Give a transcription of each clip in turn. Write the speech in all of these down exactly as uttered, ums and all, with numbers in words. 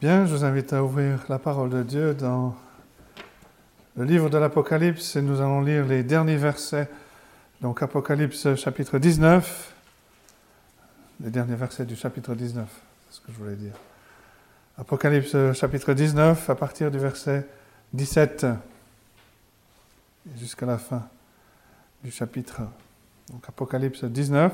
Bien, je vous invite à ouvrir la parole de Dieu dans le livre de l'Apocalypse et nous allons lire les derniers versets. Donc Apocalypse chapitre dix-neuf, les derniers versets du chapitre dix-neuf, c'est ce que je voulais dire. Apocalypse chapitre dix-neuf, à partir du verset dix-sept et jusqu'à la fin du chapitre. Donc Apocalypse dix-neuf,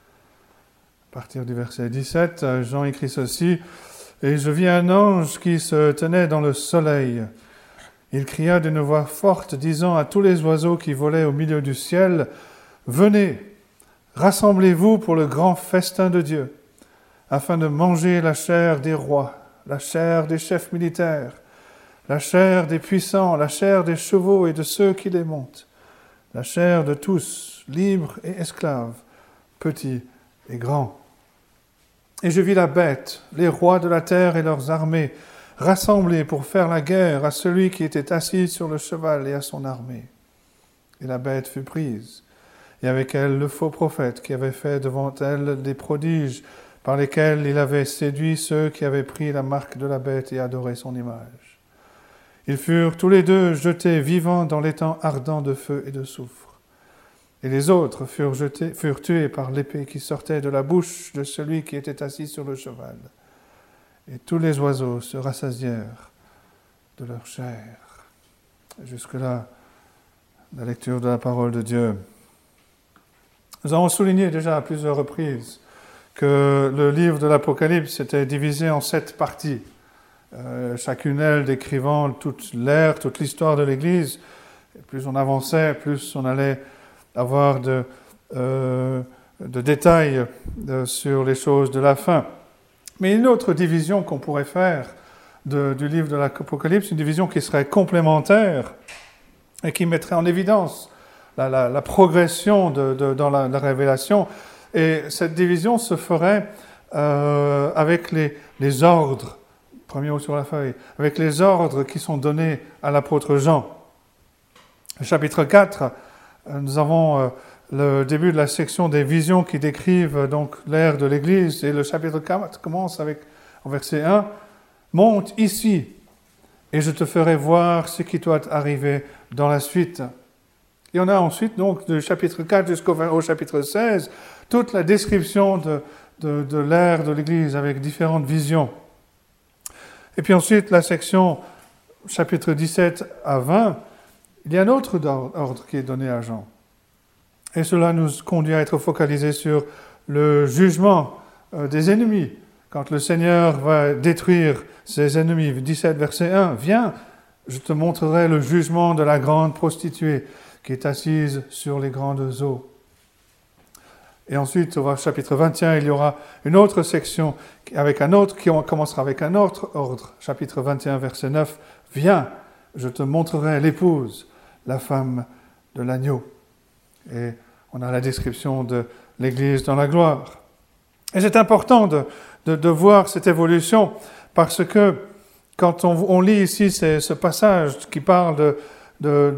à partir du verset dix-sept, Jean écrit ceci: « Et je vis un ange qui se tenait dans le soleil. Il cria d'une voix forte, disant à tous les oiseaux qui volaient au milieu du ciel, « Venez, rassemblez-vous pour le grand festin de Dieu, afin de manger la chair des rois, la chair des chefs militaires, la chair des puissants, la chair des chevaux et de ceux qui les montent, la chair de tous, libres et esclaves, petits et grands. » Et je vis la bête, les rois de la terre et leurs armées, rassemblés pour faire la guerre à celui qui était assis sur le cheval et à son armée. Et la bête fut prise, et avec elle le faux prophète qui avait fait devant elle des prodiges par lesquels il avait séduit ceux qui avaient pris la marque de la bête et adoré son image. Ils furent tous les deux jetés vivants dans l'étang ardent de feu et de soufre. Et les autres furent, jetés, furent tués par l'épée qui sortait de la bouche de celui qui était assis sur le cheval. Et tous les oiseaux se rassasièrent de leur chair. Jusque-là, la lecture de la parole de Dieu. Nous avons souligné déjà à plusieurs reprises que le livre de l'Apocalypse était divisé en sept parties, euh, chacune d'elles décrivant toute l'ère, toute l'histoire de l'Église. Et plus on avançait, plus on allait avoir de, euh, de détails de, sur les choses de la fin. Mais une autre division qu'on pourrait faire de, du livre de l'Apocalypse, une division qui serait complémentaire et qui mettrait en évidence la, la, la progression de, de, dans la, la révélation. Et cette division se ferait euh, avec les, les ordres, premier mot sur la feuille, avec les ordres qui sont donnés à l'apôtre Jean. Le chapitre quatre, nous avons le début de la section des visions qui décrivent donc l'ère de l'Église, et le chapitre quatre commence avec, en verset un, « Monte ici, et je te ferai voir ce qui doit arriver dans la suite. » Et on a ensuite, donc, du chapitre quatre jusqu'au au chapitre seize, toute la description de, de, de l'ère de l'Église avec différentes visions. Et puis ensuite, la section chapitre dix-sept à vingt, il y a un autre ordre qui est donné à Jean. Et cela nous conduit à être focalisés sur le jugement des ennemis. Quand le Seigneur va détruire ses ennemis, dix-sept, verset un, « Viens, je te montrerai le jugement de la grande prostituée qui est assise sur les grandes eaux. » Et ensuite, au chapitre vingt et un, il y aura une autre section avec un autre, qui commencera avec un autre ordre. Chapitre vingt et un, verset neuf, « Viens, je te montrerai l'épouse, la femme de l'agneau. » Et on a la description de l'Église dans la gloire. Et c'est important de, de, de voir cette évolution, parce que quand on, on lit ici ce, ce passage qui parle de, de,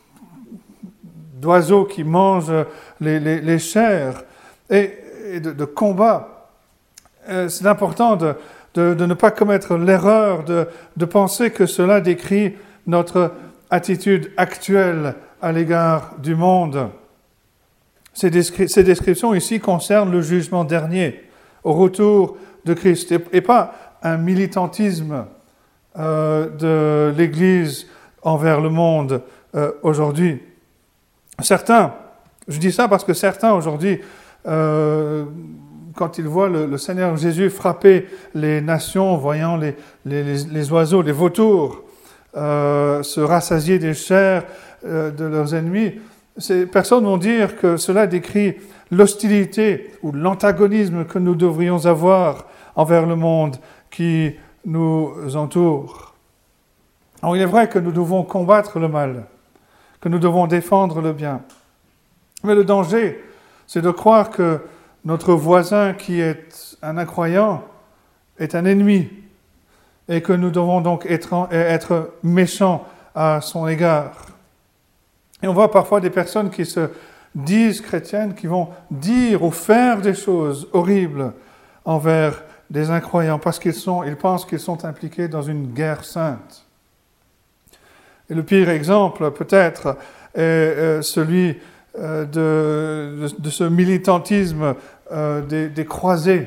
d'oiseaux qui mangent les, les, les chairs et, et de, de combats, c'est important de, de, de ne pas commettre l'erreur de, de penser que cela décrit notre attitude actuelle à l'égard du monde. Ces, descri- ces descriptions ici concernent le jugement dernier, au retour de Christ, et, et pas un militantisme euh, de l'Église envers le monde euh, aujourd'hui. Certains, je dis ça parce que certains aujourd'hui, euh, quand ils voient le, le Seigneur Jésus frapper les nations, voyant les, les, les, les oiseaux, les vautours, euh, se rassasier des chairs euh, de leurs ennemis, ces personnes vont dire que cela décrit l'hostilité ou l'antagonisme que nous devrions avoir envers le monde qui nous entoure. Alors il est vrai que nous devons combattre le mal, que nous devons défendre le bien. Mais le danger, c'est de croire que notre voisin qui est un incroyant est un ennemi et que nous devons donc être, être méchants à son égard. Et on voit parfois des personnes qui se disent chrétiennes, qui vont dire ou faire des choses horribles envers des incroyants parce qu'ils sont, ils pensent qu'ils sont impliqués dans une guerre sainte. Et le pire exemple, peut-être, est euh, celui euh, de, de, de ce militantisme euh, des, des croisés.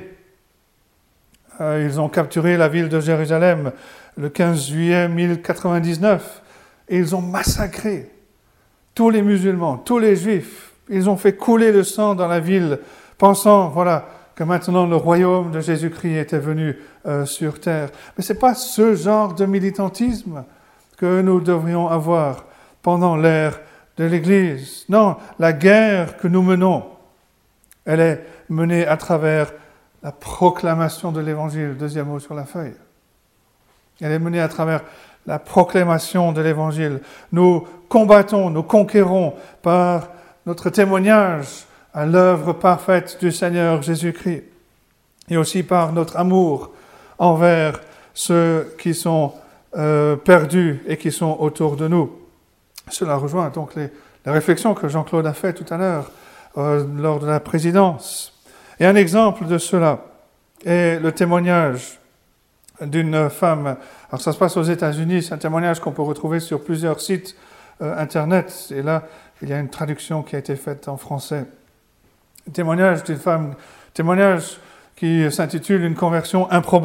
Euh, ils ont capturé la ville de Jérusalem le quinze juillet mille quatre-vingt-dix-neuf et ils ont massacré tous les musulmans, tous les juifs. Ils ont fait couler le sang dans la ville, pensant, voilà, que maintenant le royaume de Jésus-Christ était venu euh, sur terre. Mais ce n'est pas ce genre de militantisme que nous devrions avoir pendant l'ère de l'Église. Non, la guerre que nous menons, elle est menée à travers la proclamation de l'Évangile, deuxième mot sur la feuille. Elle est menée à travers la proclamation de l'Évangile. Nous combattons, nous conquérons par notre témoignage à l'œuvre parfaite du Seigneur Jésus-Christ et aussi par notre amour envers ceux qui sont euh, perdus et qui sont autour de nous. Cela rejoint donc les, les réflexions que Jean-Claude a faites tout à l'heure euh, lors de la présidence. Et un exemple de cela est le témoignage d'une femme. Alors ça se passe aux États-Unis, c'est un témoignage qu'on peut retrouver sur plusieurs sites euh, internet. Et là, il y a une traduction qui a été faite en français. Un témoignage d'une femme, témoignage qui s'intitule « Une conversion improbable ».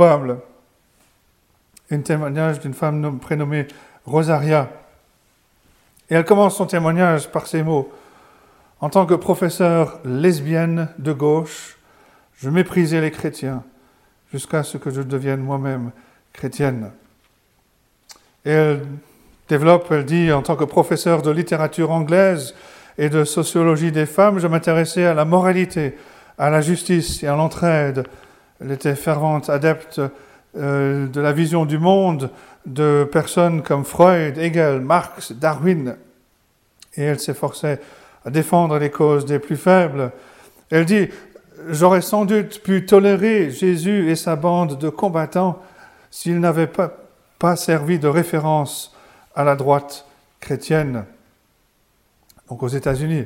Un témoignage d'une femme prénommée Rosaria. Et elle commence son témoignage par ces mots. « En tant que professeure lesbienne de gauche, je méprisais les chrétiens jusqu'à ce que je devienne moi-même chrétienne. » Et elle développe, elle dit, en tant que professeure de littérature anglaise et de sociologie des femmes, je m'intéressais à la moralité, à la justice et à l'entraide. Elle était fervente adepte euh, de la vision du monde de personnes comme Freud, Hegel, Marx, Darwin. Et elle s'efforçait à défendre les causes des plus faibles. Elle dit, j'aurais sans doute pu tolérer Jésus et sa bande de combattants s'ils n'avaient pas, pas servi de référence à la droite chrétienne, donc aux États-Unis.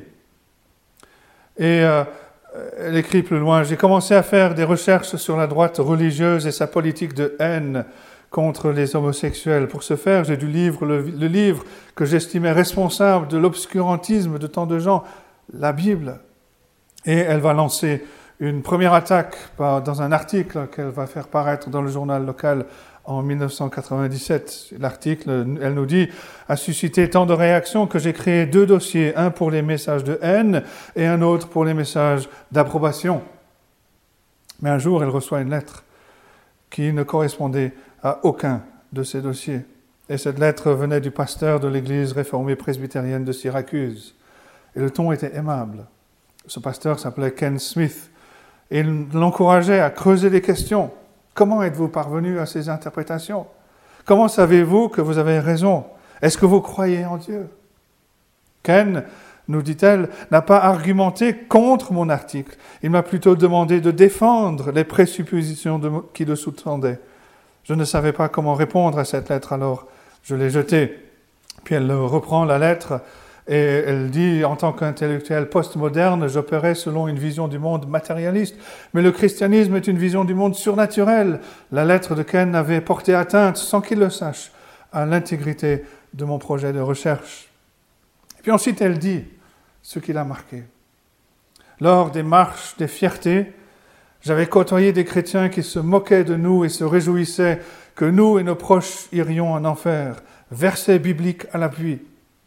Et euh, elle écrit plus loin, j'ai commencé à faire des recherches sur la droite religieuse et sa politique de haine contre les homosexuels. Pour ce faire, j'ai dû lire le, le livre que j'estimais responsable de l'obscurantisme de tant de gens, la Bible. Et elle va lancer une première attaque par, dans un article qu'elle va faire paraître dans le journal local en dix-neuf cent quatre-vingt-dix-sept. L'article, elle nous dit, a suscité tant de réactions que j'ai créé deux dossiers, un pour les messages de haine et un autre pour les messages d'approbation. Mais un jour, elle reçoit une lettre qui ne correspondait à aucun de ces dossiers. Et cette lettre venait du pasteur de l'église réformée presbytérienne de Syracuse. Et le ton était aimable. Ce pasteur s'appelait Ken Smith. Et il l'encourageait à creuser les questions. Comment êtes-vous parvenu à ces interprétations? Comment savez-vous que vous avez raison? Est-ce que vous croyez en Dieu? Ken, nous dit-elle, n'a pas argumenté contre mon article. Il m'a plutôt demandé de défendre les présuppositions de, qui le sous-tendaient. Je ne savais pas comment répondre à cette lettre, alors je l'ai jetée. Puis elle reprend la lettre et elle dit, en tant qu'intellectuelle postmoderne, j'opérais selon une vision du monde matérialiste, mais le christianisme est une vision du monde surnaturel. La lettre de Ken avait porté atteinte, sans qu'il le sache, à l'intégrité de mon projet de recherche. Et puis ensuite, elle dit ce qui l'a marqué. Lors des marches des fiertés, j'avais côtoyé des chrétiens qui se moquaient de nous et se réjouissaient que nous et nos proches irions en enfer. Verset biblique à l'appui.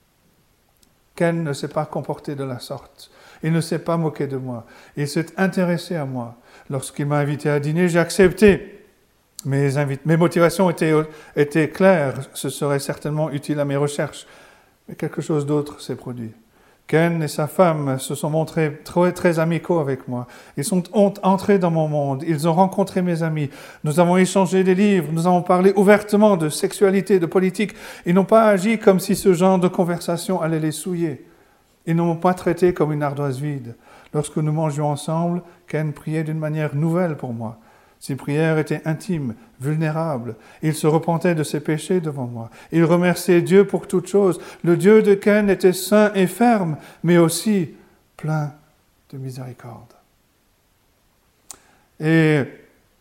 Ken ne s'est pas comporté de la sorte. Il ne s'est pas moqué de moi. Il s'est intéressé à moi. Lorsqu'il m'a invité à dîner, j'ai accepté. Mes, invit- mes motivations étaient, étaient claires. Ce serait certainement utile à mes recherches. Mais quelque chose d'autre s'est produit. Ken et sa femme se sont montrés très, très amicaux avec moi. Ils sont entrés dans mon monde. Ils ont rencontré mes amis. Nous avons échangé des livres. Nous avons parlé ouvertement de sexualité, de politique. Ils n'ont pas agi comme si ce genre de conversation allait les souiller. Ils ne m'ont pas traité comme une ardoise vide. Lorsque nous mangions ensemble, Ken priait d'une manière nouvelle pour moi. Ses prières étaient intimes, vulnérables. Il se repentait de ses péchés devant moi. Il remerciait Dieu pour toutes choses. Le Dieu de Ken était saint et ferme, mais aussi plein de miséricorde. Et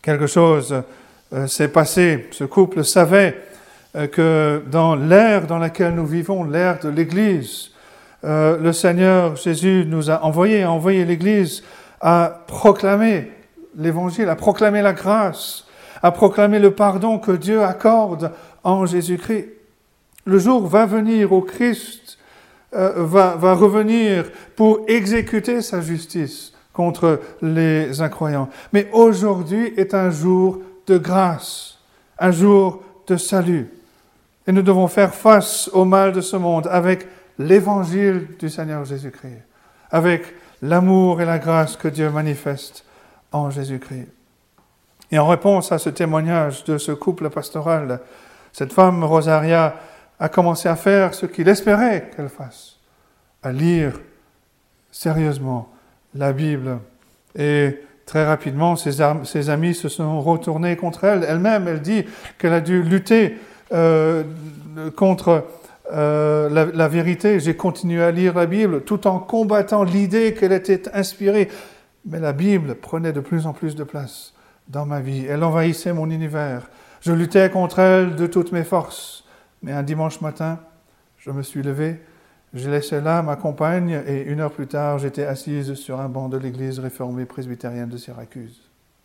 Quelque chose euh, s'est passé. Ce couple savait euh, que dans l'ère dans laquelle nous vivons, l'ère de l'Église, euh, le Seigneur Jésus nous a envoyé, a envoyé l'Église à proclamer l'Évangile, à proclamer la grâce, à proclamer le pardon que Dieu accorde en Jésus-Christ. Le jour va venir où Christ euh, va, va revenir pour exécuter sa justice contre les incroyants. Mais aujourd'hui est un jour de grâce, un jour de salut. Et nous devons faire face au mal de ce monde avec l'évangile du Seigneur Jésus-Christ, avec l'amour et la grâce que Dieu manifeste en Jésus-Christ. Et en réponse à ce témoignage de ce couple pastoral, cette femme, Rosaria, a commencé à faire ce qu'il espérait qu'elle fasse, à lire sérieusement la Bible. Et très rapidement, ses, am- ses amis se sont retournés contre elle. Elle-même, elle dit qu'elle a dû lutter euh, contre euh, la, la vérité. J'ai continué à lire la Bible tout en combattant l'idée qu'elle était inspirée. Mais la Bible prenait de plus en plus de place dans ma vie. Elle envahissait mon univers. Je luttais contre elle de toutes mes forces. Mais un dimanche matin, je me suis levé, j'ai laissé là ma compagne et une heure plus tard, j'étais assise sur un banc de l'église réformée presbytérienne de Syracuse.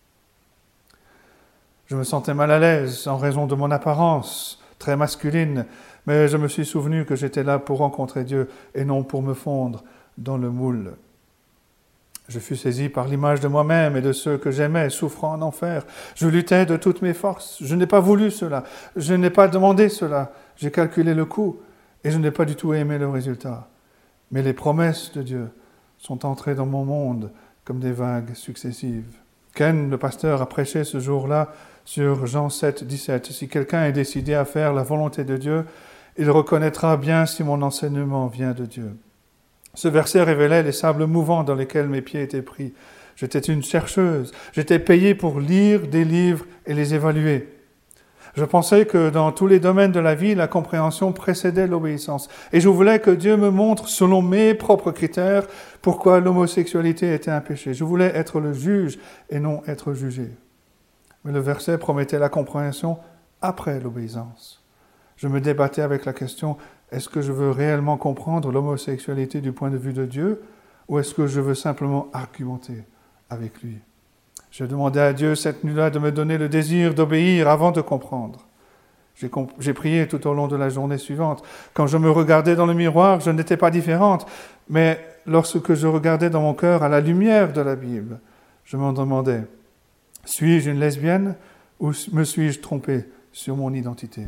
Je me sentais mal à l'aise en raison de mon apparence très masculine, mais je me suis souvenu que j'étais là pour rencontrer Dieu et non pour me fondre dans le moule. Je fus saisi par l'image de moi-même et de ceux que j'aimais, souffrant en enfer. Je luttais de toutes mes forces. Je n'ai pas voulu cela. Je n'ai pas demandé cela. J'ai calculé le coût et je n'ai pas du tout aimé le résultat. Mais les promesses de Dieu sont entrées dans mon monde comme des vagues successives. Ken, le pasteur, a prêché ce jour-là sur Jean sept, dix-sept. Si quelqu'un est décidé à faire la volonté de Dieu, il reconnaîtra bien si mon enseignement vient de Dieu. Ce verset révélait les sables mouvants dans lesquels mes pieds étaient pris. J'étais une chercheuse. J'étais payée pour lire des livres et les évaluer. Je pensais que dans tous les domaines de la vie, la compréhension précédait l'obéissance. Et je voulais que Dieu me montre, selon mes propres critères, pourquoi l'homosexualité était un péché. Je voulais être le juge et non être jugé. Mais le verset promettait la compréhension après l'obéissance. Je me débattais avec la question: est-ce que je veux réellement comprendre l'homosexualité du point de vue de Dieu ou est-ce que je veux simplement argumenter avec lui? Je demandais à Dieu cette nuit-là de me donner le désir d'obéir avant de comprendre. J'ai, comp- j'ai prié tout au long de la journée suivante. Quand je me regardais dans le miroir, je n'étais pas différente. Mais lorsque je regardais dans mon cœur à la lumière de la Bible, je me demandais: suis-je une lesbienne ou me suis-je trompé sur mon identité?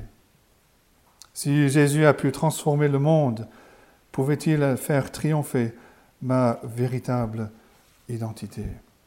Si Jésus a pu transformer le monde, pouvait-il faire triompher ma véritable identité?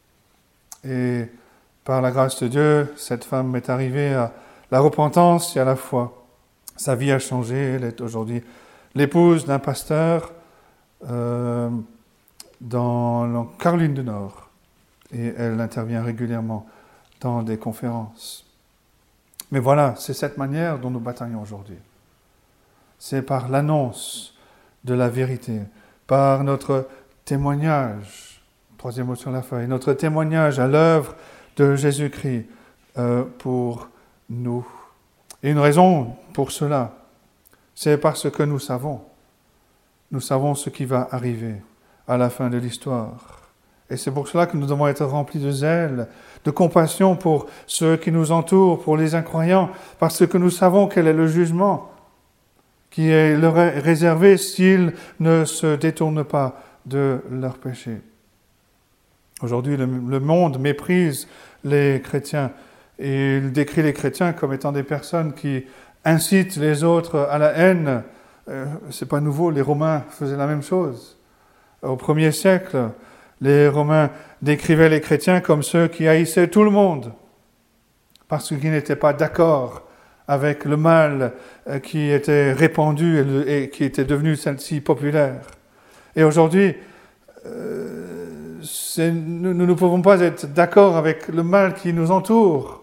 Et par la grâce de Dieu, cette femme est arrivée à la repentance et à la foi. Sa vie a changé, elle est aujourd'hui l'épouse d'un pasteur euh, dans la Caroline du Nord. Et elle intervient régulièrement dans des conférences. Mais voilà, c'est cette manière dont nous bataillons aujourd'hui. C'est par l'annonce de la vérité, par notre témoignage, troisième mot sur la feuille, notre témoignage à l'œuvre de Jésus-Christ euh, pour nous. Et une raison pour cela, c'est parce que nous savons, nous savons ce qui va arriver à la fin de l'histoire. Et c'est pour cela que nous devons être remplis de zèle, de compassion pour ceux qui nous entourent, pour les incroyants, parce que nous savons quel est le jugement qui leur est réservé s'ils ne se détournent pas de leurs péchés. Aujourd'hui, le, le monde méprise les chrétiens et il décrit les chrétiens comme étant des personnes qui incitent les autres à la haine. Euh, c'est pas nouveau, les Romains faisaient la même chose. Au premier siècle, les Romains décrivaient les chrétiens comme ceux qui haïssaient tout le monde parce qu'ils n'étaient pas d'accord avec le mal qui était répandu et, le, et qui était devenu si populaire. Et aujourd'hui, euh, c'est, nous ne pouvons pas être d'accord avec le mal qui nous entoure.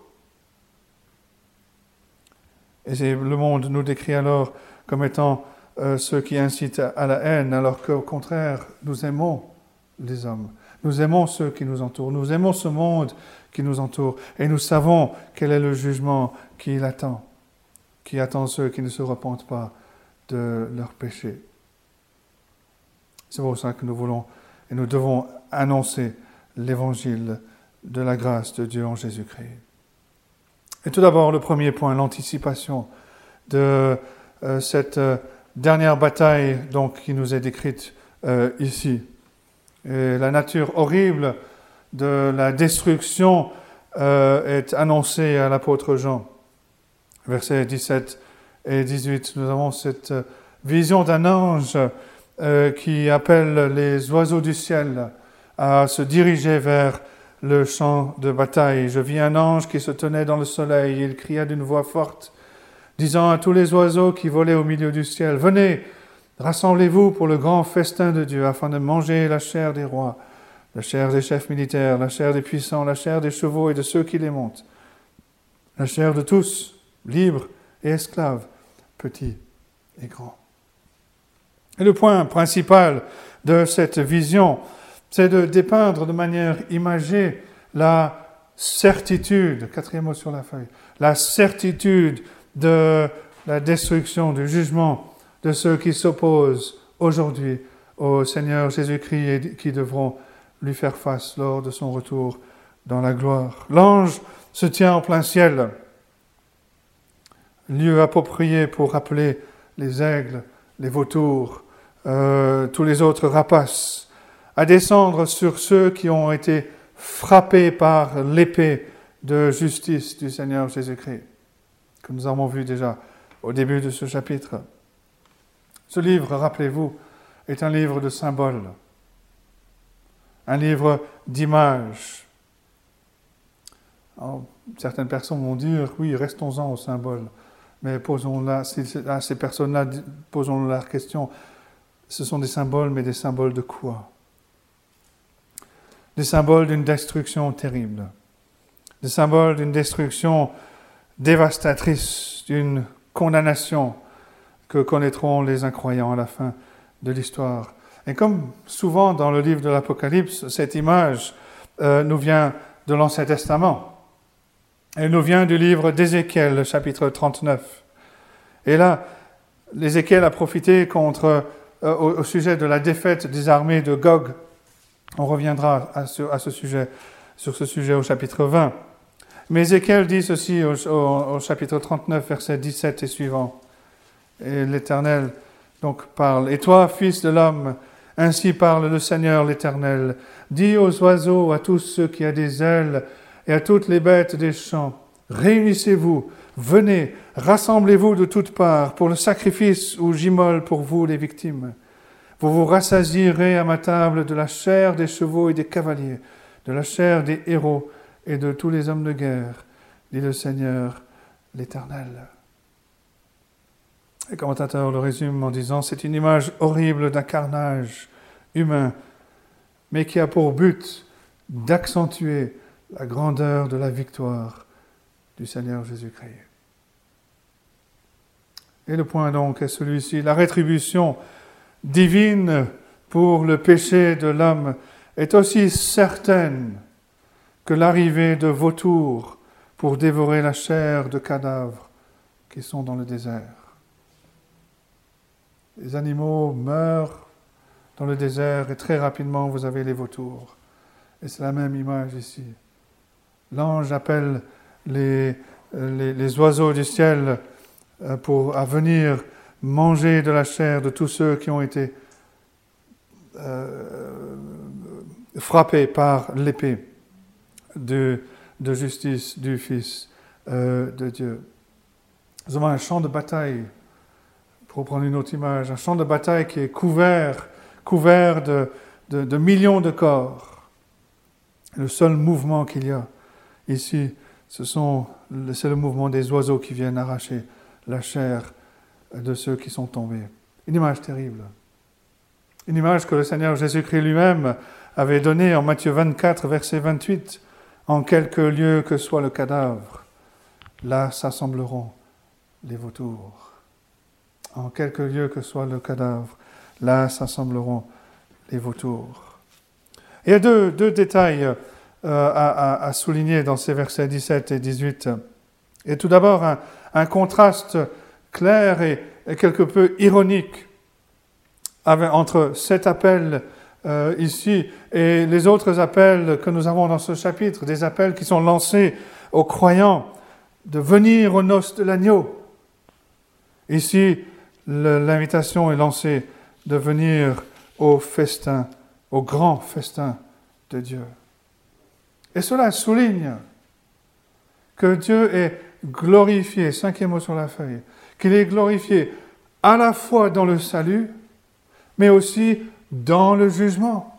Et c'est, le monde nous décrit alors comme étant euh, ceux qui incitent à la haine, alors qu'au contraire, nous aimons les hommes. Nous aimons ceux qui nous entourent. Nous aimons ce monde qui nous entourent. Et nous savons quel est le jugement qui l'attend, qui attend ceux qui ne se repentent pas de leurs péchés. C'est pour ça que nous voulons et nous devons annoncer l'évangile de la grâce de Dieu en Jésus-Christ. Et tout d'abord, le premier point, l'anticipation de euh, cette euh, dernière bataille donc, qui nous est décrite euh, ici. Et la nature horrible de la destruction euh, est annoncée à l'apôtre Jean. Versets dix-sept et dix-huit, nous avons cette euh, vision d'un ange euh, qui appelle les oiseaux du ciel à se diriger vers le champ de bataille. Je vis un ange qui se tenait dans le soleil. Il cria d'une voix forte, disant à tous les oiseaux qui volaient au milieu du ciel, « Venez, rassemblez-vous pour le grand festin de Dieu, afin de manger la chair des rois, la chair des chefs militaires, la chair des puissants, la chair des chevaux et de ceux qui les montent, la chair de tous, libres et esclaves, petits et grands. » Et le point principal de cette vision, c'est de dépeindre de manière imagée la certitude, quatrième mot sur la feuille, la certitude de la destruction, du jugement de ceux qui s'opposent aujourd'hui au Seigneur Jésus-Christ et qui devront lui faire face lors de son retour dans la gloire. L'ange se tient en plein ciel, lieu approprié pour rappeler les aigles, les vautours, euh, tous les autres rapaces, à descendre sur ceux qui ont été frappés par l'épée de justice du Seigneur Jésus-Christ, que nous avons vu déjà au début de ce chapitre. Ce livre, rappelez-vous, est un livre de symboles, un livre d'images. Alors, certaines personnes vont dire, oui, restons-en aux symboles, mais posons-la, à ces personnes-là, posons la question, ce sont des symboles, mais des symboles de quoi ? Des symboles d'une destruction terrible, des symboles d'une destruction dévastatrice, d'une condamnation que connaîtront les incroyants à la fin de l'histoire. Et comme souvent dans le livre de l'Apocalypse, cette image euh, nous vient de l'Ancien Testament. Elle nous vient du livre d'Ézéchiel, chapitre trente-neuf. Et là, Ézéchiel a prophété contre, euh, au, au sujet de la défaite des armées de Gog. On reviendra à ce, à ce sujet, sur ce sujet au chapitre vingt. Mais Ézéchiel dit ceci au, au, au chapitre trente-neuf, versets dix-sept et suivants. Et l'Éternel donc parle. « Et toi, fils de l'homme, ainsi parle le Seigneur l'Éternel. Dis aux oiseaux, à tous ceux qui ont des ailes, et à toutes les bêtes des champs, réunissez-vous, venez, rassemblez-vous de toutes parts pour le sacrifice où j'immole pour vous les victimes. Vous vous rassasierez à ma table de la chair des chevaux et des cavaliers, de la chair des héros et de tous les hommes de guerre, dit le Seigneur l'Éternel. » Les commentateurs le résument en disant « C'est une image horrible d'un carnage humain, mais qui a pour but d'accentuer la grandeur de la victoire du Seigneur Jésus-Christ. » Et le point donc est celui-ci, la rétribution divine pour le péché de l'homme est aussi certaine que l'arrivée de vautours pour dévorer la chair de cadavres qui sont dans le désert. Les animaux meurent dans le désert et très rapidement vous avez les vautours. Et c'est la même image ici. L'ange appelle les, les, les oiseaux du ciel pour, à venir manger de la chair de tous ceux qui ont été euh, frappés par l'épée de, de justice du Fils euh, de Dieu. Nous avons un champ de bataille, pour prendre une autre image, un champ de bataille qui est couvert, couvert de, de, de millions de corps. Le seul mouvement qu'il y a ici, ce sont, c'est le mouvement des oiseaux qui viennent arracher la chair de ceux qui sont tombés. Une image terrible. Une image que le Seigneur Jésus-Christ lui-même avait donnée en Matthieu vingt-quatre, verset vingt-huit. « En quelque lieu que soit le cadavre, là s'assembleront les vautours. » En quelque lieu que soit le cadavre, là s'assembleront les vautours. Il y a deux, deux détails euh, à, à, à souligner dans ces versets dix-sept et dix-huit. Et tout d'abord, un, un contraste clair et, et quelque peu ironique avec, entre cet appel euh, ici et les autres appels que nous avons dans ce chapitre, des appels qui sont lancés aux croyants de venir aux noces de l'agneau. Ici, le, l'invitation est lancée de venir au festin, au grand festin de Dieu. Et cela souligne que Dieu est glorifié, cinquième mot sur la feuille, qu'il est glorifié à la fois dans le salut, mais aussi dans le jugement.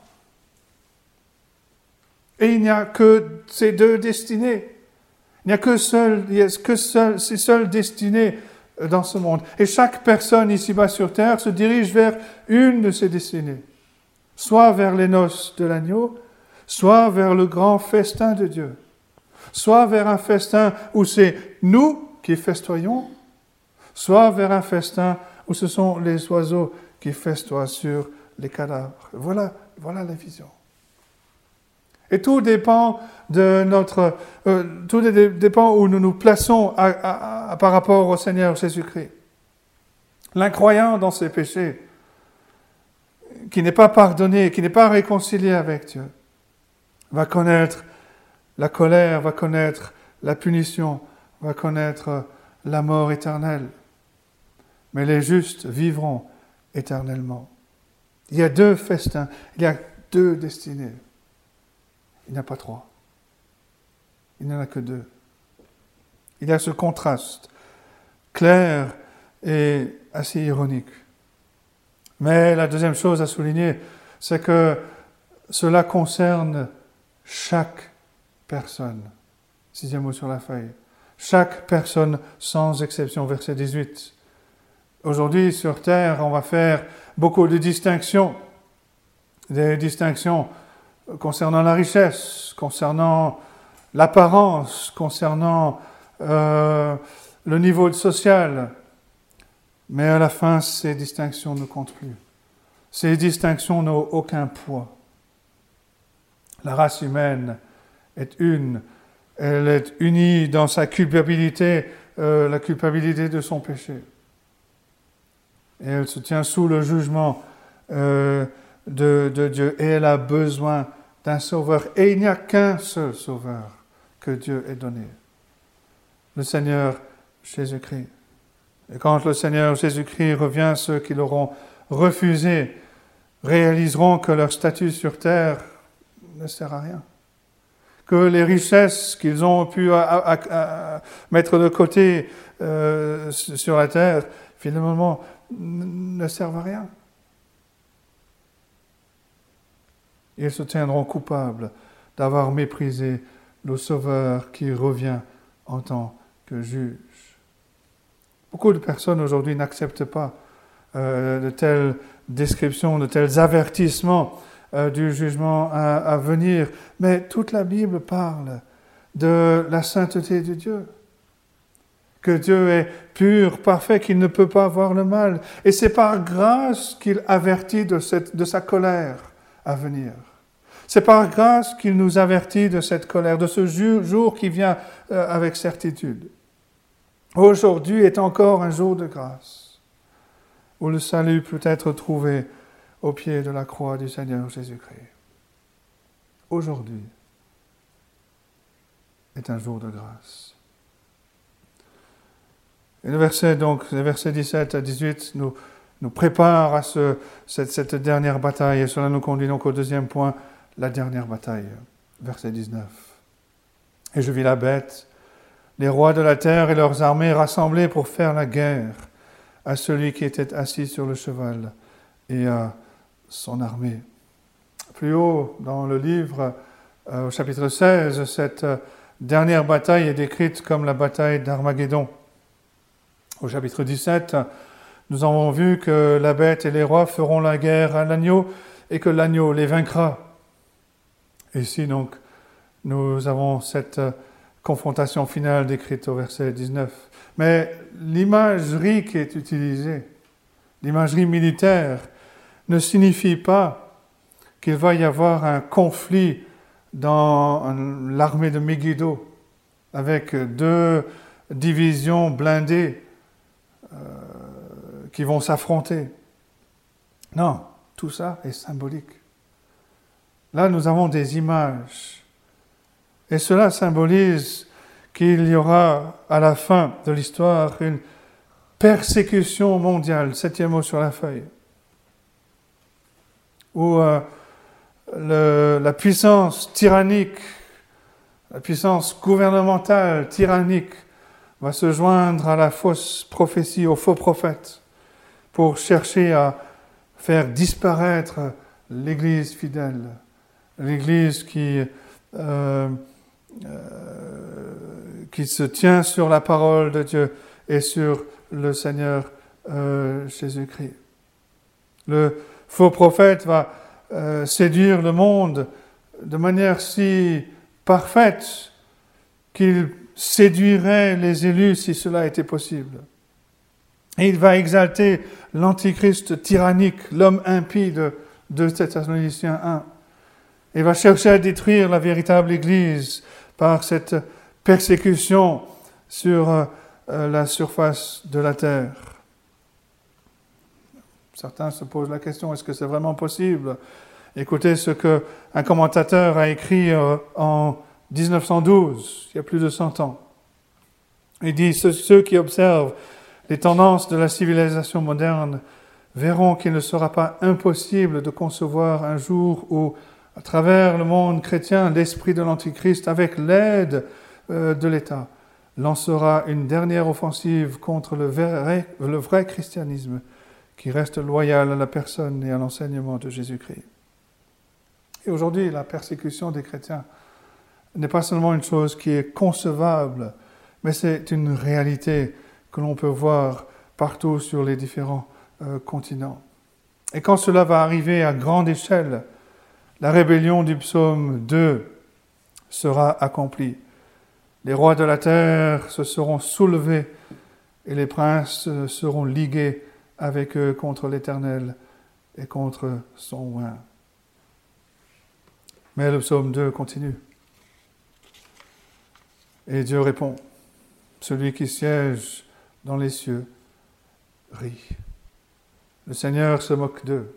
Et il n'y a que ces deux destinées. Il n'y a que, seul, il y a que seul, ces seules destinées dans ce monde. Et chaque personne ici-bas sur terre se dirige vers une de ces destinées. Soit vers les noces de l'agneau, soit vers le grand festin de Dieu. Soit vers un festin où c'est nous qui festoyons, soit vers un festin où ce sont les oiseaux qui festoient sur les cadavres. Voilà, voilà la vision. Et tout dépend de notre, euh, tout dépend où nous nous plaçons à, à, à, par rapport au Seigneur Jésus-Christ. L'incroyant dans ses péchés, qui n'est pas pardonné, qui n'est pas réconcilié avec Dieu, va connaître la colère, va connaître la punition, va connaître la mort éternelle. Mais les justes vivront éternellement. Il y a deux festins, il y a deux destinées. Il n'y en a pas trois. Il n'y en a que deux. Il y a ce contraste clair et assez ironique. Mais la deuxième chose à souligner, c'est que cela concerne chaque personne. Sixième mot sur la feuille. Chaque personne sans exception. Verset dix-huit. Aujourd'hui, sur terre, on va faire beaucoup de distinctions. Des distinctions concernant la richesse, concernant l'apparence, concernant euh, le niveau social. Mais à la fin, ces distinctions ne comptent plus. Ces distinctions n'ont aucun poids. La race humaine est une. Elle est unie dans sa culpabilité, euh, la culpabilité de son péché. Et elle se tient sous le jugement euh, de, de Dieu. Et elle a besoin d'un sauveur. Et il n'y a qu'un seul sauveur que Dieu ait donné. Le Seigneur Jésus-Christ. Et quand le Seigneur Jésus-Christ revient, ceux qui l'auront refusé réaliseront que leur statut sur terre ne sert à rien. Que les richesses qu'ils ont pu à, à, à mettre de côté euh, sur la terre, finalement, ne servent à rien. Ils se tiendront coupables d'avoir méprisé le Sauveur qui revient en tant que juge. Beaucoup de personnes aujourd'hui n'acceptent pas euh, de telles descriptions, de tels avertissements euh, du jugement à, à venir. Mais toute la Bible parle de la sainteté de Dieu. Que Dieu est pur, parfait, qu'il ne peut pas voir le mal. Et c'est par grâce qu'il avertit de, cette, de sa colère à venir. C'est par grâce qu'il nous avertit de cette colère, de ce jour qui vient euh, avec certitude. Aujourd'hui est encore un jour de grâce, où le salut peut être trouvé au pied de la croix du Seigneur Jésus-Christ. Aujourd'hui est un jour de grâce. Et le verset, donc, les versets dix-sept à dix-huit nous, nous préparent à ce, cette, cette dernière bataille. Et cela nous conduit donc au deuxième point, la dernière bataille. Verset dix-neuf. Et je vis la bête, les rois de la terre et leurs armées rassemblés pour faire la guerre à celui qui était assis sur le cheval et à son armée. Plus haut dans le livre, euh, au chapitre seize, cette euh, dernière bataille est décrite comme la bataille d'Armageddon. Au chapitre dix-sept, nous avons vu que la bête et les rois feront la guerre à l'agneau et que l'agneau les vaincra. Ici, donc, nous avons cette euh, confrontation finale décrite au verset dix-neuf. Mais l'imagerie qui est utilisée, l'imagerie militaire, ne signifie pas qu'il va y avoir un conflit dans l'armée de Megiddo, avec deux divisions blindées euh, qui vont s'affronter. Non, tout ça est symbolique. Là, nous avons des images. Et cela symbolise qu'il y aura à la fin de l'histoire une persécution mondiale, septième mot sur la feuille, où euh, le, la puissance tyrannique, la puissance gouvernementale tyrannique va se joindre à la fausse prophétie, aux faux prophètes, pour chercher à faire disparaître l'Église fidèle, l'Église qui, euh, euh, qui se tient sur la parole de Dieu et sur le Seigneur euh, Jésus-Christ. Le faux prophète va euh, séduire le monde de manière si parfaite qu'il séduirait les élus si cela était possible. Et il va exalter l'antichrist tyrannique, l'homme impie de deux Thessaloniciens un. Il va chercher à détruire la véritable Église par cette persécution sur euh, la surface de la terre. Certains se posent la question, est-ce que c'est vraiment possible? Écoutez ce qu'un commentateur a écrit euh, en dix-neuf cent douze, il y a plus de cent ans. Il dit, ceux qui observent les tendances de la civilisation moderne verront qu'il ne sera pas impossible de concevoir un jour où, à travers le monde chrétien, l'esprit de l'Antichrist, avec l'aide euh, de l'État, lancera une dernière offensive contre le vrai, le vrai christianisme qui reste loyal à la personne et à l'enseignement de Jésus-Christ. Et aujourd'hui, la persécution des chrétiens n'est pas seulement une chose qui est concevable, mais c'est une réalité que l'on peut voir partout sur les différents euh, continents. Et quand cela va arriver à grande échelle, la rébellion du psaume deux sera accomplie. Les rois de la terre se seront soulevés et les princes seront ligués avec eux contre l'Éternel et contre son oint. Mais le psaume deux continue. Et Dieu répond, celui qui siège dans les cieux rit. Le Seigneur se moque d'eux.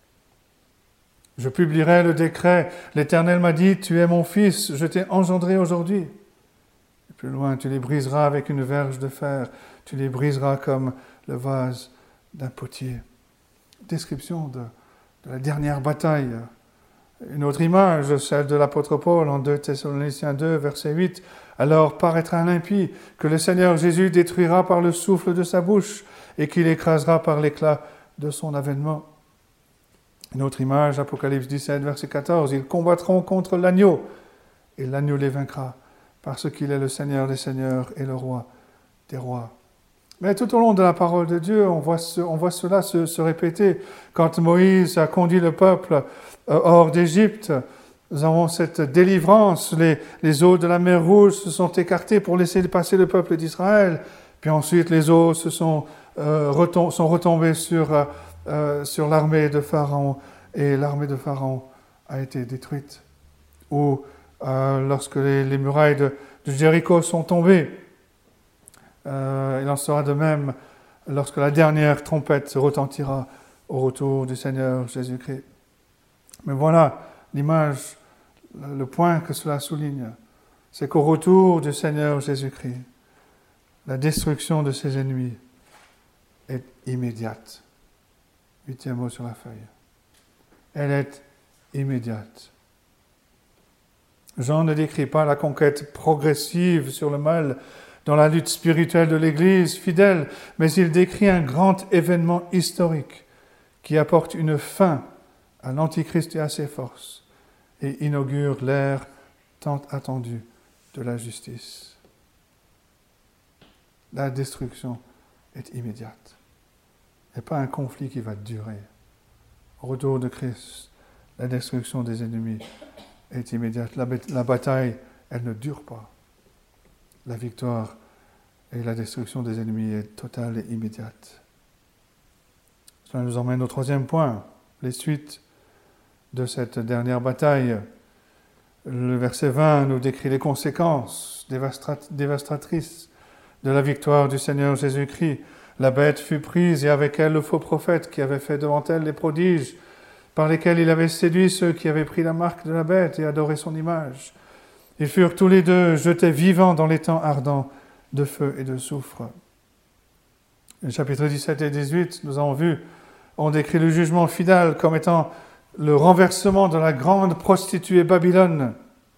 Je publierai le décret. L'Éternel m'a dit, tu es mon fils, je t'ai engendré aujourd'hui. Et plus loin, tu les briseras avec une verge de fer. Tu les briseras comme le vase d'un potier. Description de, de la dernière bataille. Une autre image, celle de l'apôtre Paul en deux Thessaloniciens deux, verset huit. Alors paraîtra l'impie que le Seigneur Jésus détruira par le souffle de sa bouche et qu'il écrasera par l'éclat de son avènement. Une autre image, Apocalypse dix-sept, verset quatorze. Ils combattront contre l'agneau et l'agneau les vaincra parce qu'il est le Seigneur des seigneurs et le roi des rois. Mais tout au long de la parole de Dieu, on voit, ce, on voit cela se, se répéter. Quand Moïse a conduit le peuple euh, hors d'Égypte, nous avons cette délivrance. Les, les eaux de la mer Rouge se sont écartées pour laisser passer le peuple d'Israël. Puis ensuite, les eaux se sont, euh, retom- sont retombées sur, euh, sur l'armée de Pharaon et l'armée de Pharaon a été détruite. Ou euh, lorsque les, les murailles de, de Jéricho sont tombées, Euh, il en sera de même lorsque la dernière trompette retentira au retour du Seigneur Jésus-Christ. Mais voilà l'image, le point que cela souligne, c'est qu'au retour du Seigneur Jésus-Christ, la destruction de ses ennemis est immédiate. Huitième mot sur la feuille. Elle est immédiate. Jean ne décrit pas la conquête progressive sur le mal dans la lutte spirituelle de l'Église fidèle, mais il décrit un grand événement historique qui apporte une fin à l'Antichrist et à ses forces et inaugure l'ère tant attendue de la justice. La destruction est immédiate. Il n'y a pas un conflit qui va durer. Au retour de Christ, la destruction des ennemis est immédiate. La, la bataille, elle ne dure pas. La victoire et la destruction des ennemis est totale et immédiate. Cela nous emmène au troisième point, les suites de cette dernière bataille. Le verset vingt nous décrit les conséquences dévastatrices de la victoire du Seigneur Jésus-Christ. La bête fut prise et avec elle le faux prophète qui avait fait devant elle les prodiges par lesquels il avait séduit ceux qui avaient pris la marque de la bête et adoré son image. Ils furent tous les deux jetés vivants dans l'étang ardent de feu et de soufre. Les chapitres dix-sept et dix-huit, nous avons vu, on décrit le jugement final comme étant le renversement de la grande prostituée Babylone.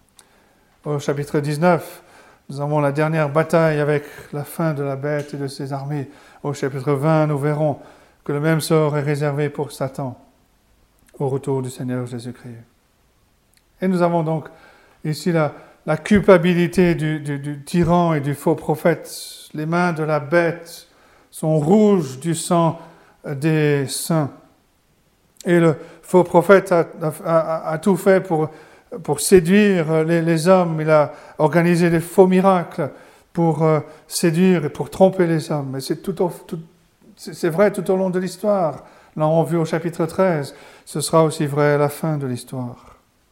Au chapitre dix-neuf, nous avons la dernière bataille avec la fin de la bête et de ses armées. Au chapitre vingt, nous verrons que le même sort est réservé pour Satan au retour du Seigneur Jésus-Christ. Et nous avons donc ici la, la culpabilité du, du, du tyran et du faux prophète. Les mains de la bête sont rouges du sang des saints. Et le faux prophète a, a, a tout fait pour, pour séduire les, les hommes. Il a organisé des faux miracles pour euh, séduire et pour tromper les hommes. Et c'est, tout au, tout, c'est vrai tout au long de l'histoire. Là, on l'a vu au chapitre treize. Ce sera aussi vrai à la fin de l'histoire.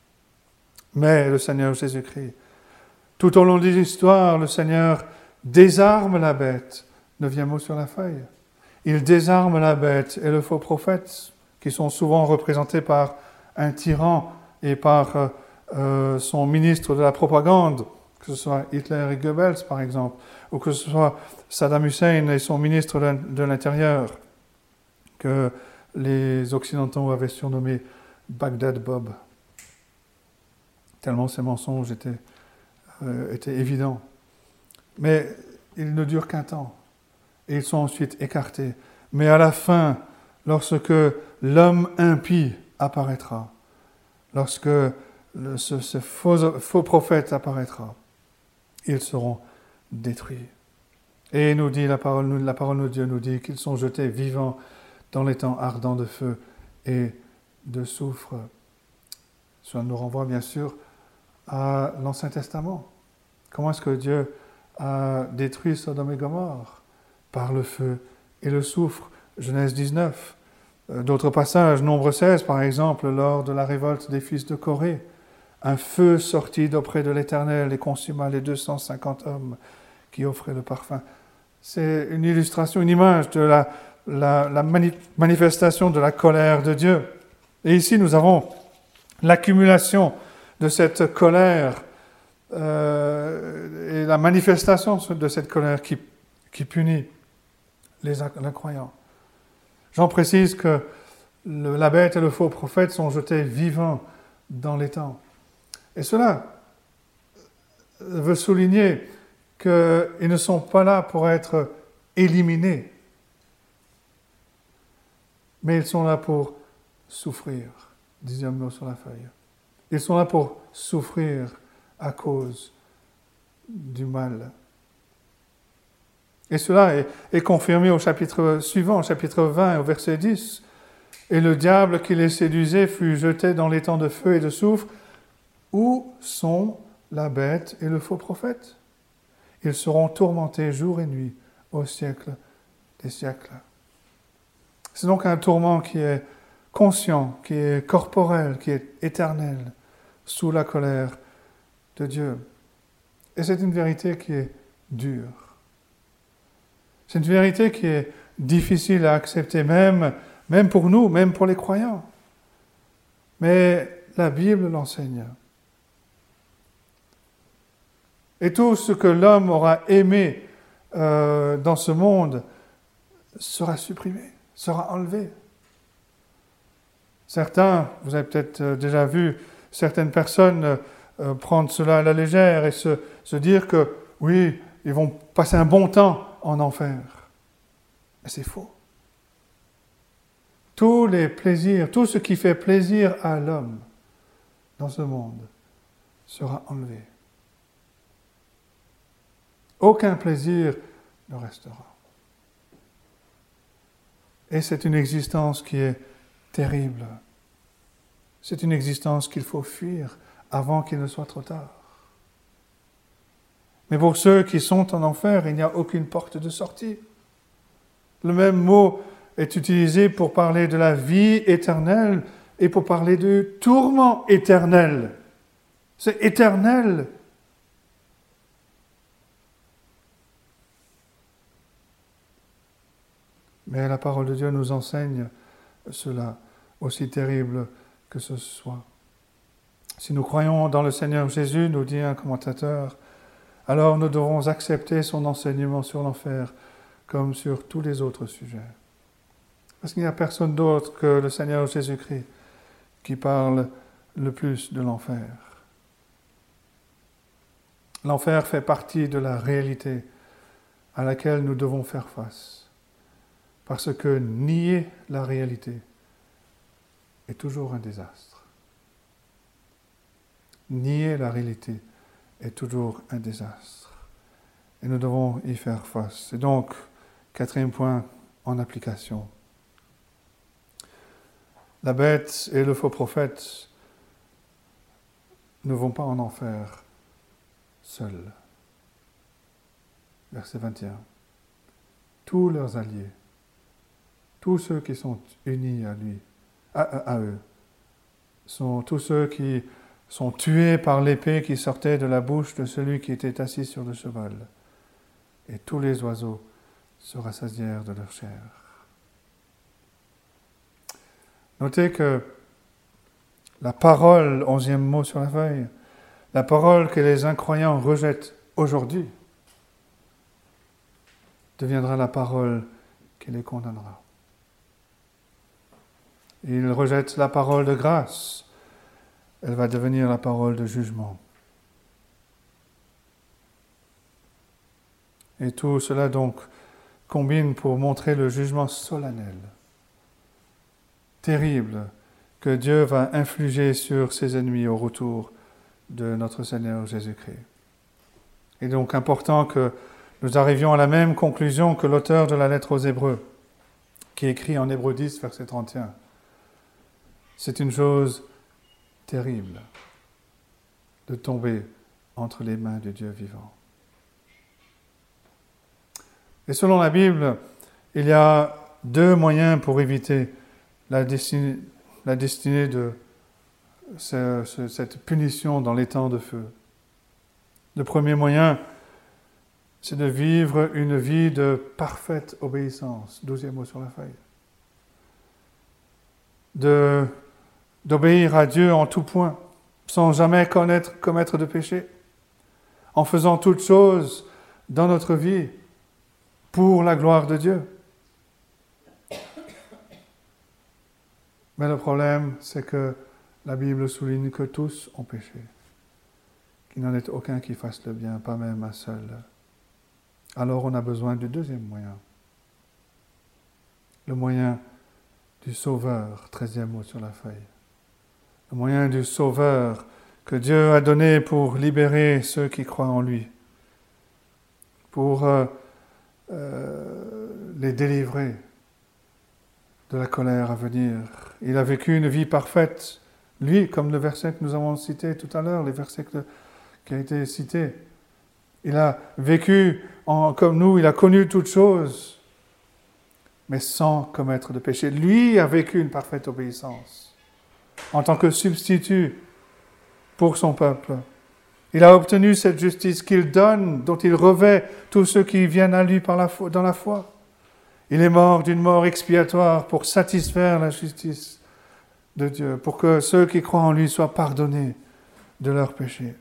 Mais le Seigneur Jésus-Christ, tout au long de l'histoire, le Seigneur désarme la bête. Neuvième mot sur la feuille. Il désarme la bête et le faux prophète, qui sont souvent représentés par un tyran et par euh, euh, son ministre de la propagande, que ce soit Hitler et Goebbels par exemple, ou que ce soit Saddam Hussein et son ministre de l'Intérieur, que les Occidentaux avaient surnommé Bagdad Bob, tellement ces mensonges étaient, euh, étaient évidents. Mais ils ne durent qu'un temps, et ils sont ensuite écartés. Mais à la fin, lorsque l'homme impie apparaîtra, lorsque le, ce, ce faux, faux prophète apparaîtra, ils seront détruits. Et nous dit la parole, la parole de Dieu nous dit qu'ils sont jetés vivants dans l'étang ardent de feu et de soufre. Cela nous renvoie bien sûr à l'Ancien Testament. Comment est-ce que Dieu a détruit Sodome et Gomorrhe? Par le feu et le soufre. Genèse dix-neuf. D'autres passages, Nombre seize par exemple, lors de la révolte des fils de Corée. Un feu sortit d'auprès de l'Éternel et consuma les deux cent cinquante hommes qui offraient le parfum. C'est une illustration, une image de la, la, la mani- manifestation de la colère de Dieu. Et ici, nous avons l'accumulation de cette colère euh, et la manifestation de cette colère qui, qui punit les incroyants. J'en précise que le, la bête et le faux prophète sont jetés vivants dans l'étang. Et cela veut souligner qu'ils ne sont pas là pour être éliminés, mais ils sont là pour souffrir. Dixième mot sur la feuille. Ils sont là pour souffrir à cause du mal. Et cela est, est confirmé au chapitre suivant, au chapitre vingt, au verset dix. Et le diable qui les séduisait fut jeté dans l'étang de feu et de soufre. Où sont la bête et le faux prophète? Ils seront tourmentés jour et nuit au siècle des siècles. C'est donc un tourment qui est conscient, qui est corporel, qui est éternel, sous la colère de Dieu. Et c'est une vérité qui est dure. C'est une vérité qui est difficile à accepter, même, même pour nous, même pour les croyants. Mais la Bible l'enseigne. Et tout ce que l'homme aura aimé euh, dans ce monde sera supprimé, sera enlevé. Certains, vous avez peut-être déjà vu certaines personnes euh, prendre cela à la légère et se, se dire que, oui, ils vont passer un bon temps en enfer. Mais c'est faux. Tous les plaisirs, tout ce qui fait plaisir à l'homme dans ce monde sera enlevé. Aucun plaisir ne restera. Et c'est une existence qui est terrible. C'est une existence qu'il faut fuir avant qu'il ne soit trop tard. Mais pour ceux qui sont en enfer, il n'y a aucune porte de sortie. Le même mot est utilisé pour parler de la vie éternelle et pour parler du tourment éternel. C'est éternel. Mais la parole de Dieu nous enseigne cela, aussi terrible que ce soit. Si nous croyons dans le Seigneur Jésus, nous dit un commentateur, alors nous devons accepter son enseignement sur l'enfer comme sur tous les autres sujets. Parce qu'il n'y a personne d'autre que le Seigneur Jésus-Christ qui parle le plus de l'enfer. L'enfer fait partie de la réalité à laquelle nous devons faire face. Parce que nier la réalité est toujours un désastre. Nier la réalité est toujours un désastre. Et nous devons y faire face. Et donc, quatrième point en application. La bête et le faux prophète ne vont pas en enfer seuls. Verset vingt et un. Tous leurs alliés, tous ceux qui sont unis à lui, à, à, à eux, sont tous ceux qui sont tués par l'épée qui sortait de la bouche de celui qui était assis sur le cheval. Et tous les oiseaux se rassasièrent de leur chair. Notez que la parole, onzième mot sur la feuille, la parole que les incroyants rejettent aujourd'hui, deviendra la parole qui les condamnera. Ils rejettent la parole de grâce, elle va devenir la parole de jugement. Et tout cela donc combine pour montrer le jugement solennel, terrible, que Dieu va infliger sur ses ennemis au retour de notre Seigneur Jésus-Christ. Il est donc important que nous arrivions à la même conclusion que l'auteur de la lettre aux Hébreux, qui écrit en Hébreux dix, verset trente et un. C'est une chose terrible de tomber entre les mains du Dieu vivant. Et selon la Bible, il y a deux moyens pour éviter la destinée, la destinée de ce, ce, cette punition dans les temps de feu. Le premier moyen, c'est de vivre une vie de parfaite obéissance. Douzième mot sur la feuille. De, d'obéir à Dieu en tout point, sans jamais connaître, commettre de péché, en faisant toutes choses dans notre vie pour la gloire de Dieu. Mais le problème, c'est que la Bible souligne que tous ont péché, qu'il n'en est aucun qui fasse le bien, pas même un seul. Alors on a besoin du deuxième moyen, le moyen du Sauveur, treizième mot sur la feuille, le moyen du Sauveur que Dieu a donné pour libérer ceux qui croient en lui, pour euh, euh, les délivrer de la colère à venir. Il a vécu une vie parfaite, lui, comme le verset que nous avons cité tout à l'heure, les versets que, qui ont été cités. Il a vécu en, comme nous, il a connu toutes choses, mais sans commettre de péché. Lui a vécu une parfaite obéissance en tant que substitut pour son peuple. Il a obtenu cette justice qu'il donne, dont il revêt tous ceux qui viennent à lui par la foi, dans la foi. Il est mort d'une mort expiatoire pour satisfaire la justice de Dieu, pour que ceux qui croient en lui soient pardonnés de leurs péchés.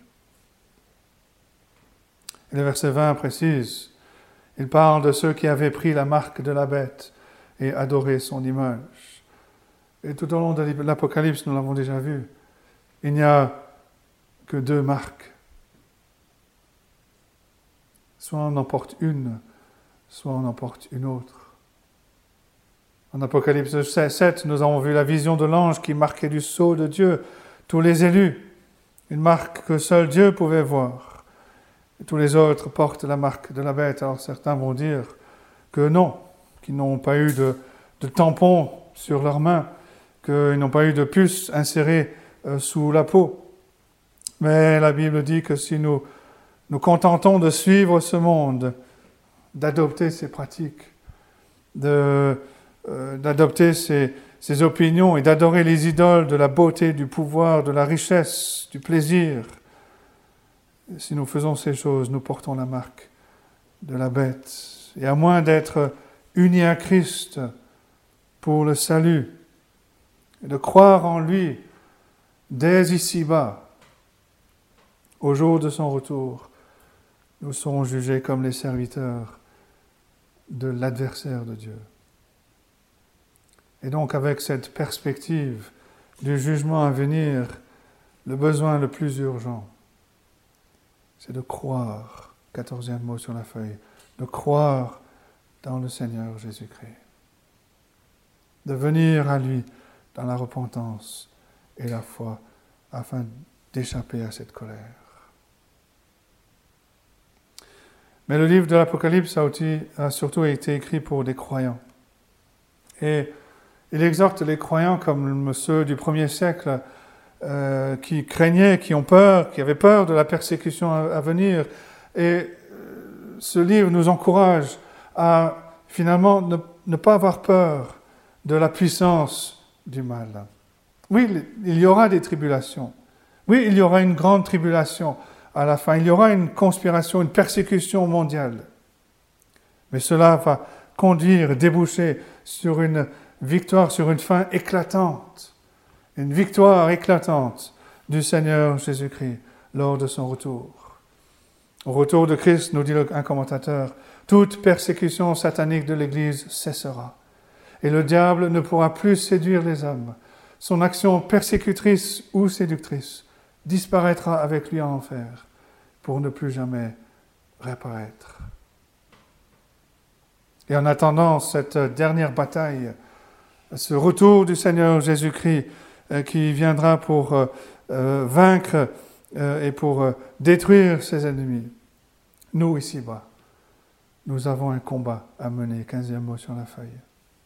Et le verset vingt précise, il parle de ceux qui avaient pris la marque de la bête et adoré son image. Et tout au long de l'Apocalypse, nous l'avons déjà vu, il n'y a que deux marques. Soit on en porte une, soit on en porte une autre. En Apocalypse sept, nous avons vu la vision de l'ange qui marquait du sceau de Dieu tous les élus, une marque que seul Dieu pouvait voir. Et tous les autres portent la marque de la bête. Alors certains vont dire que non, qu'ils n'ont pas eu de, de tampon sur leurs mains, qu'ils n'ont pas eu de puce insérée euh, sous la peau. Mais la Bible dit que si nous nous contentons de suivre ce monde, d'adopter ses pratiques, de, euh, d'adopter ses, ses opinions et d'adorer les idoles de la beauté, du pouvoir, de la richesse, du plaisir, si nous faisons ces choses, nous portons la marque de la bête. Et à moins d'être unis à Christ pour le salut, et de croire en lui dès ici-bas, au jour de son retour, nous serons jugés comme les serviteurs de l'adversaire de Dieu. Et donc, avec cette perspective du jugement à venir, le besoin le plus urgent, c'est de croire, quatorzième mot sur la feuille, de croire dans le Seigneur Jésus-Christ, de venir à lui dans la repentance et la foi afin d'échapper à cette colère. Mais le livre de l'Apocalypse a, aussi, a surtout été écrit pour des croyants. Et il exhorte les croyants comme ceux du premier siècle euh, qui craignaient, qui ont peur, qui avaient peur de la persécution à, à venir. Et euh, ce livre nous encourage à finalement ne, ne pas avoir peur de la puissance du mal. Oui, il y aura des tribulations. Oui, il y aura une grande tribulation à la fin. Il y aura une conspiration, une persécution mondiale. Mais cela va conduire, déboucher sur une victoire, sur une fin éclatante. Une victoire éclatante du Seigneur Jésus-Christ lors de son retour. Au retour de Christ, nous dit un commentateur, toute persécution satanique de l'Église cessera. Et le diable ne pourra plus séduire les hommes. Son action persécutrice ou séductrice disparaîtra avec lui en enfer pour ne plus jamais réapparaître. Et en attendant cette dernière bataille, ce retour du Seigneur Jésus-Christ euh, qui viendra pour euh, euh, vaincre euh, et pour euh, détruire ses ennemis, nous ici-bas, nous avons un combat à mener, quinzième mot sur la feuille.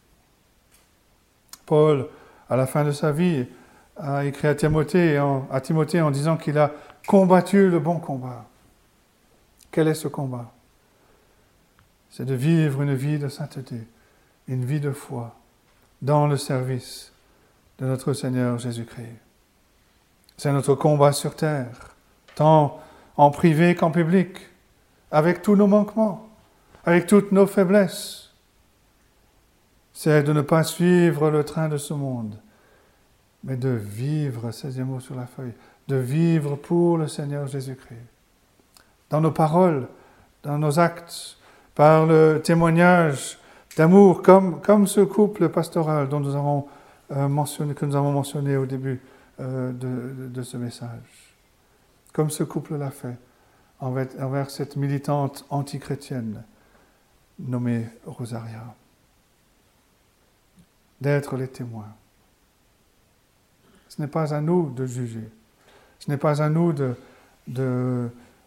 Paul, à la fin de sa vie, a écrit à Timothée en, à Timothée en disant qu'il a combattu le bon combat. Quel est ce combat? C'est de vivre une vie de sainteté, une vie de foi, dans le service de notre Seigneur Jésus-Christ. C'est notre combat sur terre, tant en privé qu'en public, avec tous nos manquements, avec toutes nos faiblesses. C'est de ne pas suivre le train de ce monde, mais de vivre, seizième mot sur la feuille, de vivre pour le Seigneur Jésus-Christ. Dans nos paroles, dans nos actes, par le témoignage d'amour, comme, comme ce couple pastoral dont nous avons, euh, mentionné, que nous avons mentionné au début euh, de, de, de ce message. Comme ce couple l'a fait envers, envers cette militante antichrétienne nommée Rosaria. D'être les témoins. Ce n'est pas à nous de juger. Ce n'est pas à nous de, de,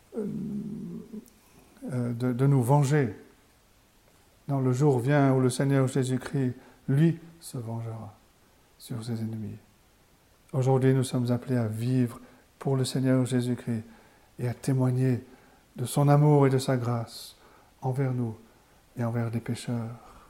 de, de nous venger. Non, le jour vient où le Seigneur Jésus-Christ, lui, se vengera sur ses ennemis. Aujourd'hui, nous sommes appelés à vivre pour le Seigneur Jésus-Christ et à témoigner de son amour et de sa grâce envers nous et envers les pécheurs.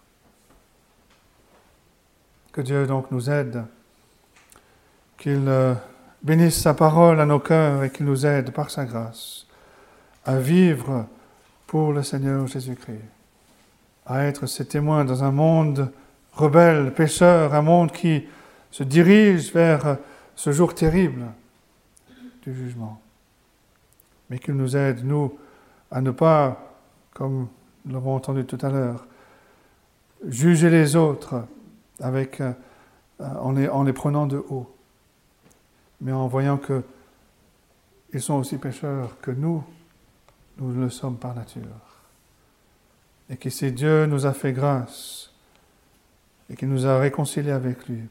Que Dieu donc nous aide, qu'il bénisse sa parole à nos cœurs et qu'il nous aide par sa grâce à vivre pour le Seigneur Jésus-Christ, à être ses témoins dans un monde rebelle, pécheur, un monde qui se dirige vers ce jour terrible du jugement. Mais qu'il nous aide, nous, à ne pas, comme nous l'avons entendu tout à l'heure, juger les autres avec, euh, en, les, en les prenant de haut, mais en voyant qu'ils sont aussi pécheurs que nous, nous le sommes par nature. Et que si Dieu nous a fait grâce et qu'il nous a réconciliés avec lui,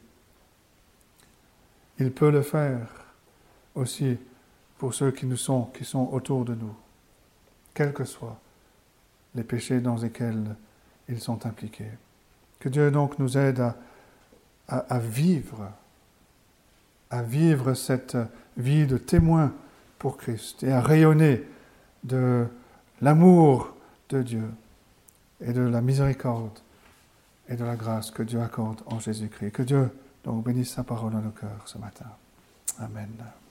il peut le faire aussi pour ceux qui nous sont, qui sont autour de nous, quels que soient les péchés dans lesquels ils sont impliqués. Que Dieu donc nous aide à, à, à vivre, à vivre cette vie de témoin pour Christ et à rayonner de l'amour de Dieu et de la miséricorde et de la grâce que Dieu accorde en Jésus-Christ. Que Dieu donc bénisse sa parole dans nos cœurs ce matin. Amen.